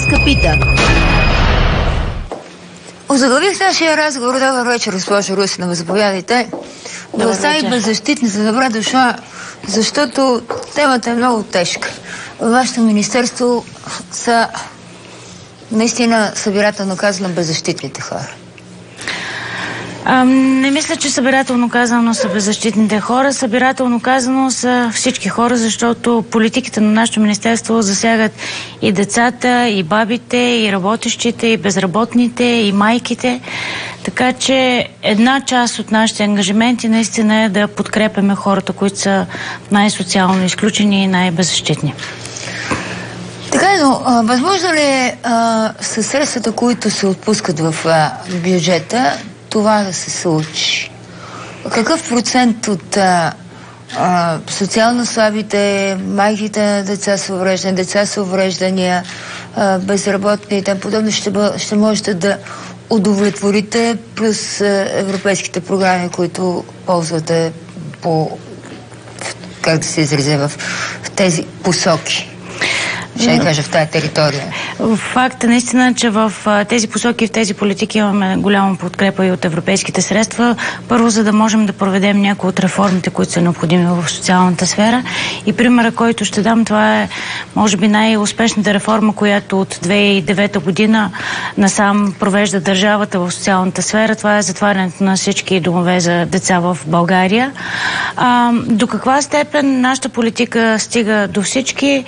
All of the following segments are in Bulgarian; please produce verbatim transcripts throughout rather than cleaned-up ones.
Днеска пита. Озаглавих нашия разговор. Добър вечер, госпожо Русинова. Заповядайте. Властта и беззащитница. Добре дошла, защото темата е много тежка. Във вашето министерство са наистина, събирателно казано, беззащитните хора. А, не мисля, че събирателно казано са беззащитните хора. Събирателно казано са всички хора, защото политиките на нашето министерство засягат и децата, и бабите, и работещите, и безработните, и майките. Така че една част от нашите ангажименти наистина е да подкрепяме хората, които са най-социално изключени и най-беззащитни. Така е, но а, възможно ли е със средствата, които се отпускат в а, бюджета, това да се случи? Какъв процент от а, а, социално слабите, майките на деца с увреждания, деца с увреждания, а, безработни и т.п. подобно ще, бъ, ще можете да удовлетворите плюс а, европейските програми, които ползвате по, как да се изразя, в, в тези посоки? Ще я кажа, в тази територия. Факт е наистина, че в тези посоки, в тези политики имаме голяма подкрепа и от европейските средства. Първо, за да можем да проведем някои от реформите, които са необходими в социалната сфера. И примера, който ще дам, това е, може би, най-успешната реформа, която от две хиляди и девета година насам провежда държавата в социалната сфера. Това е затварянето на всички домове за деца в България. А, до каква степен нашата политика стига до всички?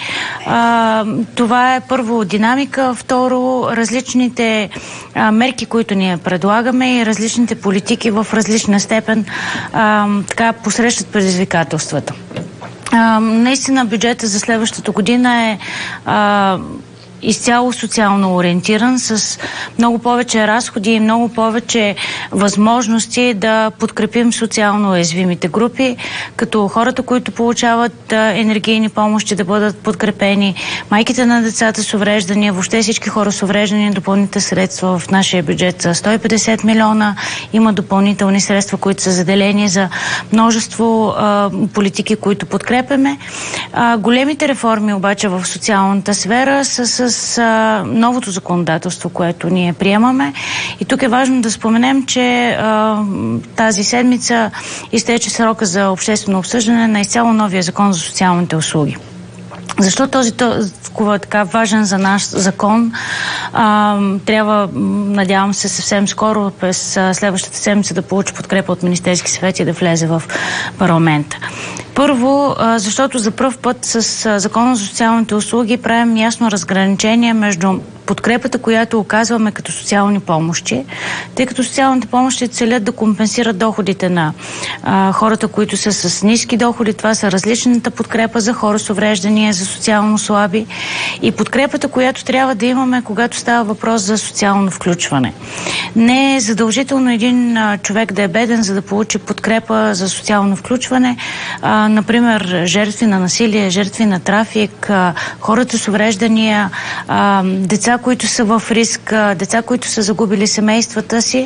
А, Това е първо динамика, второ различните а, мерки, които ние предлагаме и различните политики в различна степен а, така посрещат предизвикателствата. А, наистина бюджета за следващата година е а, изцяло социално ориентиран, с много повече разходи и много повече възможности да подкрепим социално уязвимите групи, като хората, които получават енергийни помощи, да бъдат подкрепени, майките на децата с увреждания, въобще всички хора с увреждания, допълнителни средства в нашия бюджет са сто и петдесет милиона. Има допълнителни средства, които са заделени за множество а, политики, които подкрепяме. А, големите реформи обаче в социалната сфера са с с а, новото законодателство, което ние приемаме. И тук е важно да споменем, че а, тази седмица изтече срока за обществено обсъждане на изцяло новия закон за социалните услуги. Защо този толкова така важен за наш закон а, трябва, надявам се, съвсем скоро през следващата седмица да получи подкрепа от Министерски съвет и да влезе в парламента? Първо, защото за пръв път с Закона за социалните услуги правим ясно разграничение между подкрепата, която оказваме като социални помощи, тъй като социалните помощи целят да компенсират доходите на а, хората, които са с ниски доходи. Това са различната подкрепа за хора с увреждания, за социално слаби и подкрепата, която трябва да имаме, когато става въпрос за социално включване. Не е задължително един а, човек да е беден, за да получи подкрепа за социално включване. А, например, жертви на насилие, жертви на трафик, а, хората с увреждания, а, деца, които са в риск, деца, които са загубили семействата си,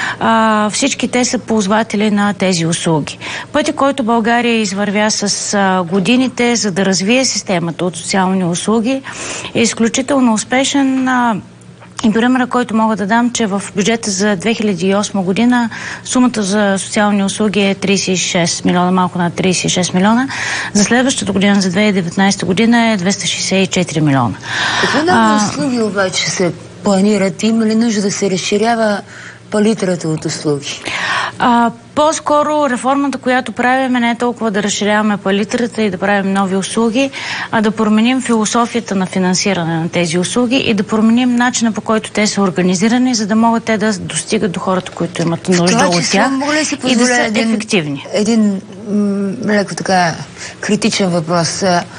а, всички те са ползватели на тези услуги. Пътя, който България извървя с а, годините, за да развие системата от социални услуги, е изключително успешен. А, И примера, който мога да дам, че в бюджета за две хиляди и осма година сумата за социални услуги е тридесет и шест милиона, малко над тридесет и шест милиона. За следващата година, за две хиляди и деветнадесета година е двеста шестдесет и четири милиона. Какви нови услуги обаче се планират? Има ли нужда да се разширява палитрата от услуги? А, по-скоро реформата, която правим, не е толкова да разширяваме палитрата и да правим нови услуги, а да променим философията на финансиране на тези услуги и да променим начина, по който те са организирани, за да могат те да достигат до хората, които имат нужда от тях и да са един, ефективни. Един леко така критичен въпрос.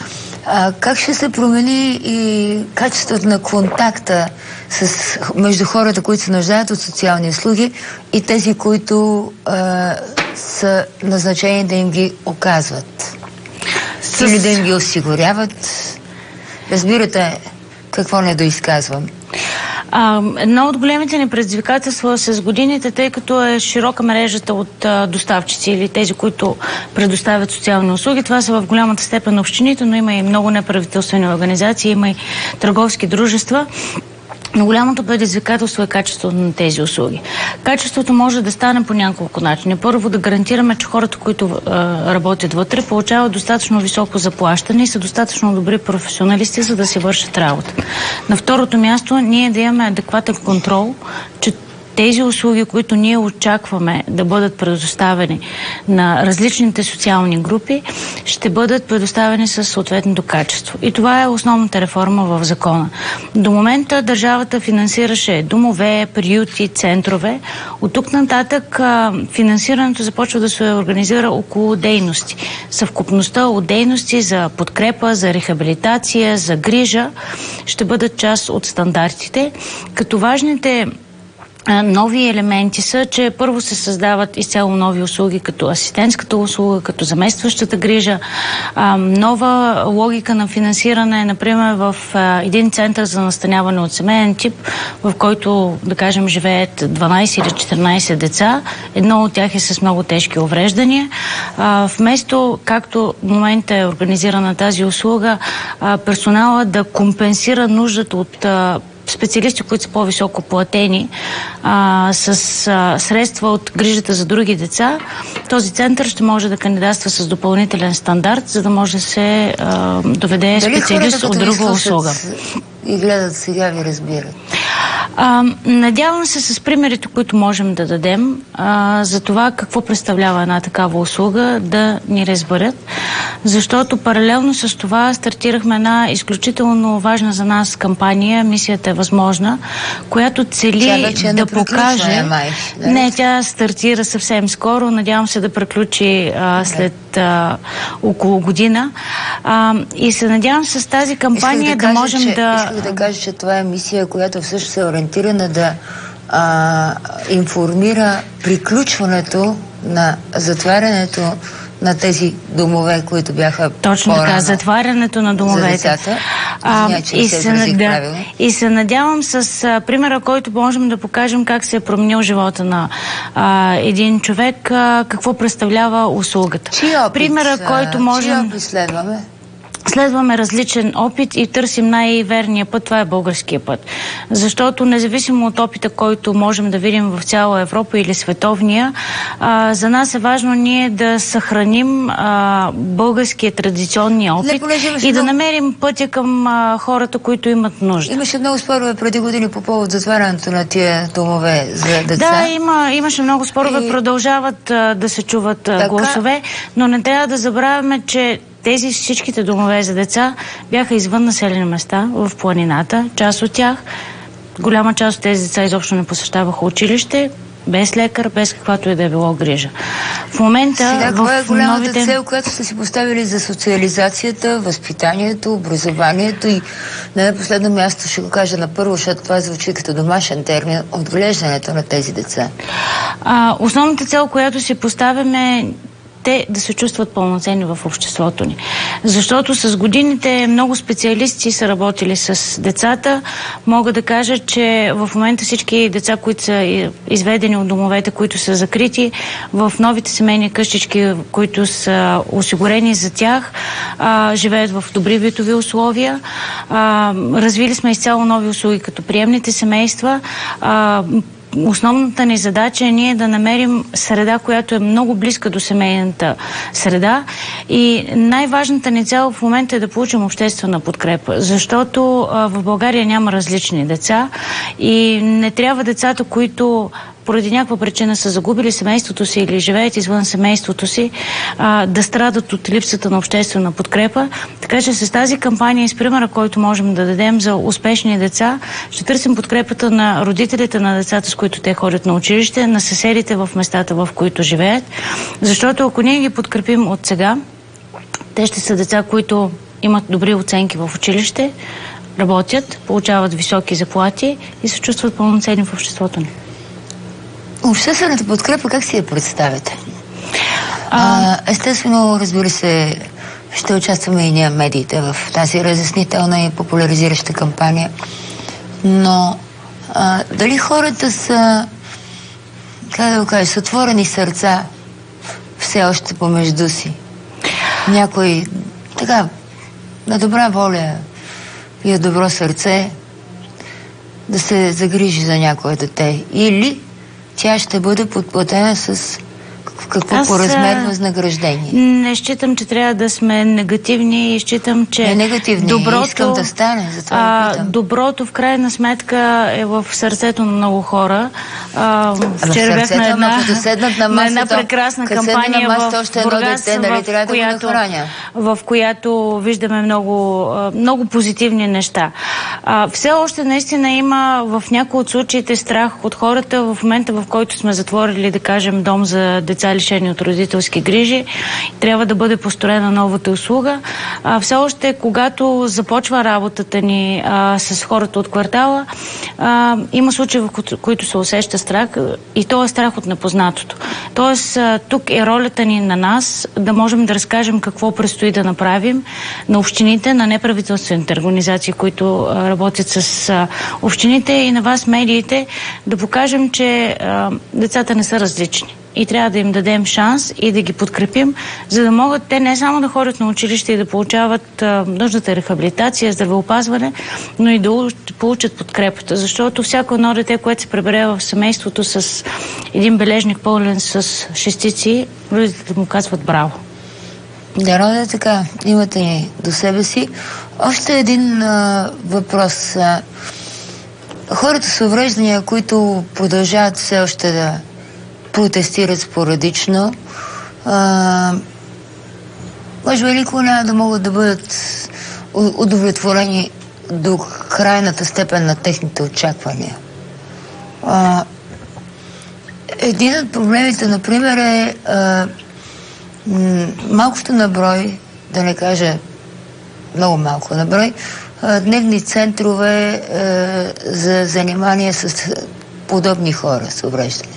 А, как ще се промени и качеството на контакта с, между хората, които се нуждаят от социални услуги и тези, които а, са назначени да им ги оказват? С... Или да им ги осигуряват? Разбирате какво не доизказвам? А, едно от големите ни предизвикателства с годините, тъй като е широка мрежата от а, доставчици или тези, които предоставят социални услуги. Това са в голямата степен общините, но има и много неправителствени организации, има и търговски дружества. Но голямото предизвикателство е качеството на тези услуги. Качеството може да стане по няколко начини. Първо, да гарантираме, че хората, които а, работят вътре, получават достатъчно високо заплащане и са достатъчно добри професионалисти, за да си вършат работа. На второто място, ние да имаме адекватен контрол, че тези услуги, които ние очакваме да бъдат предоставени на различните социални групи, ще бъдат предоставени със съответното качество. И това е основната реформа в закона. До момента държавата финансираше домове, приюти, центрове. От тук нататък финансирането започва да се организира около дейности. Съвкупността от дейности за подкрепа, за рехабилитация, за грижа ще бъдат част от стандартите, като важните нови елементи са, че първо се създават изцяло нови услуги, като асистентската услуга, като заместващата грижа, а, нова логика на финансиране, например в а, един център за настаняване от семейен тип, в който, да кажем, живеят дванайсет или четиринайсет деца. Едно от тях е с много тежки увреждания. А, вместо, както в момента е организирана тази услуга, а, персонала да компенсира нуждата от а, специалисти, които са по-високо платени а, с а, средства от грижата за други деца, този център ще може да кандидатства с допълнителен стандарт, за да може да се а, доведе дали специалист от друга услуга. И гледат сега ви разбират? А, надявам се с примерите, които можем да дадем а, за това какво представлява една такава услуга, да ни разберат, защото паралелно с това стартирахме една изключително важна за нас кампания "Мисията е възможна", която цели тя да покаже... Май, да? Не, тя стартира съвсем скоро, надявам се да приключи а, след а, около година а, и се надявам с тази кампания да, да можем че, да... Исках да кажа, че това е мисия, която всъщност е ориентирана да а, информира приключването на затварянето на тези домове, които бяха точно така, затварянето на домовете. За децата. А, Зня, че и, се се, да, и се надявам с а, примера, който можем да покажем как се е променил живота на а, един човек, а, какво представлява услугата. Чий опит, примера, който можем... Чий опит следваме? Следваме различен опит и търсим най-верния път. Това е българския път. Защото независимо от опита, който можем да видим в цяла Европа или световния, а, за нас е важно ние да съхраним а, българския традиционния опит Не, и да много... намерим пътя към а, хората, които имат нужда. Имаше много спорове преди години по повод затварянето на тия домове за деца. Да, има, имаше много спорове. И... Продължават а, да се чуват така... гласове, но не трябва да забравяме, че тези всичките домове за деца бяха извън населени места, в планината. Част от тях, голяма част от тези деца изобщо не посещаваха училище, без лекар, без каквато и да е било грижа. В момента... Сега, в каква е голямата новите... цел, която сте си поставили за социализацията, възпитанието, образованието и не на последно място ще го кажа на първо, защото това звучи като домашен термин, отглеждането на тези деца? А, основната цел, която си поставяме, те да се чувстват пълноценни в обществото ни. Защото с годините много специалисти са работили с децата. Мога да кажа, че в момента всички деца, които са изведени от домовете, които са закрити, в новите семейни къщички, които са осигурени за тях, а, живеят в добри битови условия. А, развили сме изцяло нови услуги, като приемните семейства. А, Основната ни задача е ние да намерим среда, която е много близка до семейната среда, и най-важната ни цел в момента е да получим обществена подкрепа, защото а, в България няма различни деца и не трябва децата, които поради някаква причина са загубили семейството си или живеят извън семейството си, а, да страдат от липсата на обществена подкрепа. Така че с тази кампания и с примера, който можем да дадем за успешни деца, ще търсим подкрепата на родителите на децата, с които те ходят на училище, на съседите в местата, в които живеят. Защото ако ние ги подкрепим от сега, те ще са деца, които имат добри оценки в училище, работят, получават високи заплати и се чувстват пълноценни в обществото ни. Обществената подкрепа как си я представяте? А... Естествено, разбира се, ще участваме и ние медиите в тази разяснителна и популяризираща кампания, но А, дали хората са, как да го кажа, с отворени сърца все още помежду си? Някой така на добра воля и от добро сърце да се загрижи за някое дете, или тя ще бъде подплатена с какво Аз, по размер възнаграждение? Не считам, че трябва да сме негативни и считам, че не негативни, доброто, искам да стане, затова а, питам. Доброто в крайна сметка е в сърцето на много хора. А, вчера бях на една, на, на една прекрасна кампания в Бургас, дете, нали, в, която, в която виждаме много, много позитивни неща. А, все още наистина има в някои от случаите страх от хората в момента, в който сме затворили, да кажем, дом за деца лишени от родителски грижи. Трябва да бъде построена новата услуга. А, все още, когато започва работата ни а, с хората от квартала, а, има случаи, в които се усеща страх, и то е страх от непознатото. Тоест, а, тук е ролята ни на нас да можем да разкажем какво предстои да направим на общините, на неправителствените организации, които а, работят с а, общините, и на вас, медиите, да покажем, че а, децата не са различни. И трябва да им дадем шанс и да ги подкрепим, за да могат те не само да ходят на училище и да получават а, нужната рехабилитация, здравеопазване, но и да получат подкрепата. Защото всяко едно дете, което се прибере в семейството с един бележник пълнен с шестици, родителите му казват браво. Да, да, така. Имате ни до себе си. Още един а, въпрос. А, хората с увреждания, които продължават все още да протестират спорадично, а, може би никога няма да могат да бъдат удовлетворени до крайната степен на техните очаквания. А, един от проблемите, например, е а, м- малкото на брой, да не кажа много малко на брой, а, дневни центрове а, за занимание с подобни хора с увреждане.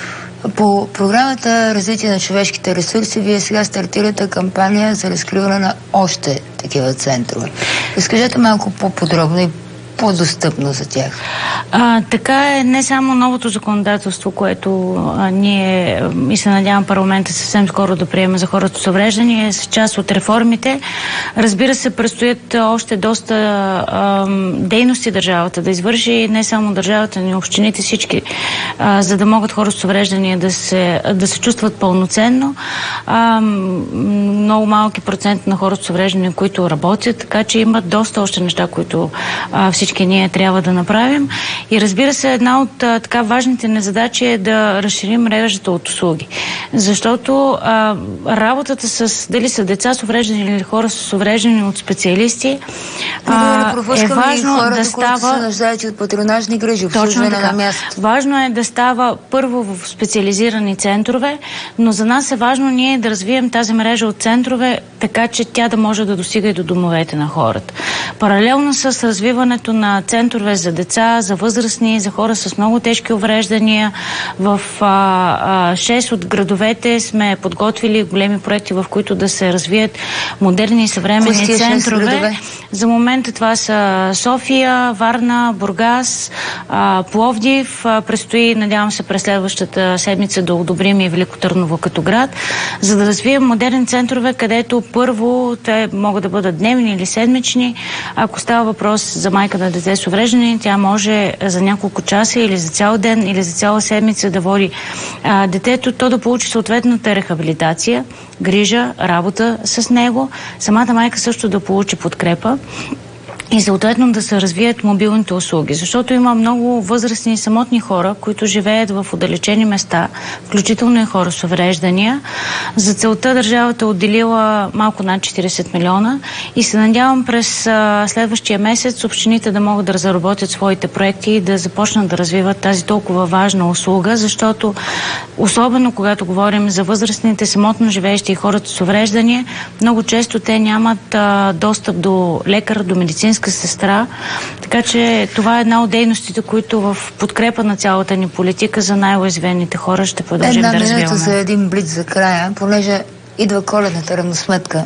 По програмата Развитие на човешките ресурси вие сега стартирате кампания за разкриване на още такива центрове. Разкажете малко по-подробно и по-достъпно за тях. А, така е, не само новото законодателство, което а, ние и се надявам парламента съвсем скоро да приеме за хората с увреждания, е с част от реформите. Разбира се, предстоят още доста а, дейности държавата да извърши, не само държавата, но и общините, всички, а, за да могат хората с увреждания да се, да се чувстват пълноценно. А, много малки процент на хората с увреждания, които работят, така че имат доста още неща, които а, всички ние трябва да направим. И разбира се, една от а, така важните ни задачи е да разширим мрежата от услуги. Защото а, работата с, дали са деца с увреждания или хора с увреждания от специалисти, а, е важно хората, да става... които се нуждаят от патронажни грижи, обслужване на място. Важно е да става първо в специализирани центрове, но за нас е важно ние да развием тази мрежа от центрове, така че тя да може да достига и до домовете на хората. Паралелно с развиването на центрове за деца, за възрастни, за хора с много тежки увреждания, в а, а, шест от градовете сме подготвили големи проекти, в които да се развият модерни и съвременни центрове. За момента това са София, Варна, Бургас, а, Пловдив. А, предстои, надявам се, през следващата седмица да одобрим и Велико Търново като град, за да развием модерни центрове, където първо те могат да бъдат дневни или седмични. Ако става въпрос за майка на дете с увреждане, тя може за няколко часа или за цял ден, или за цяла седмица да води а, детето, то да получи съответната рехабилитация, грижа, работа с него, самата майка също да получи подкрепа и съответно да се развият мобилните услуги. Защото има много възрастни и самотни хора, които живеят в отдалечени места, включително и хора с увреждания. За целта държавата е отделила малко над четирийсет милиона и се надявам през а, следващия месец общините да могат да разработят своите проекти и да започнат да развиват тази толкова важна услуга, защото особено когато говорим за възрастните, самотно живеещи и хората с увреждания, много често те нямат а, достъп до лекар, до медицинска сестра, така че това е една от дейностите, които в подкрепа на цялата ни политика за най-уязвените хора ще продължим Една да развиваме. Една минута за един блиц за края, понеже идва коледната равносметка.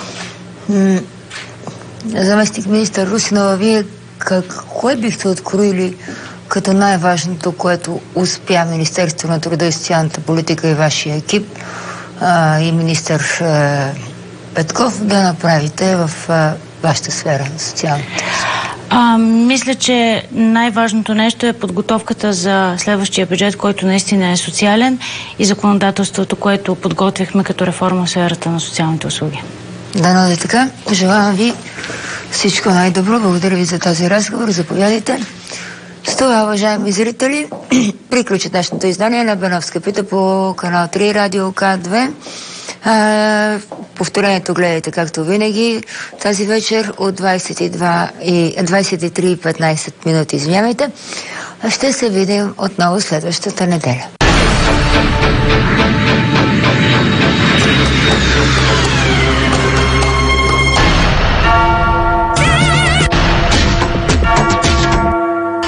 М- заместник министър Русинова, вие как, кое бихте откроили като най-важното, което успя Министерството на труда и социалната политика и вашия екип а, и министър а, Петков да направите в а, вашата сфера на социалната? А, мисля, че най-важното нещо е подготовката за следващия бюджет, който наистина е социален, и законодателството, което подготвихме като реформа в сферата на социалните услуги. Дано да е така. Желавам ви всичко най-добро. Благодаря ви за този разговор. Заповядайте. С това, уважаеми зрители, приключи днешното издание на Беновска пита по канал три, радио К две. А, повторението гледайте както винаги тази вечер от двайсет и два и двайсет и три и петнайсет минути. Извинявайте. Ще се видим отново следващата неделя.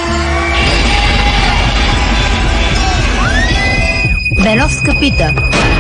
Беновска пита.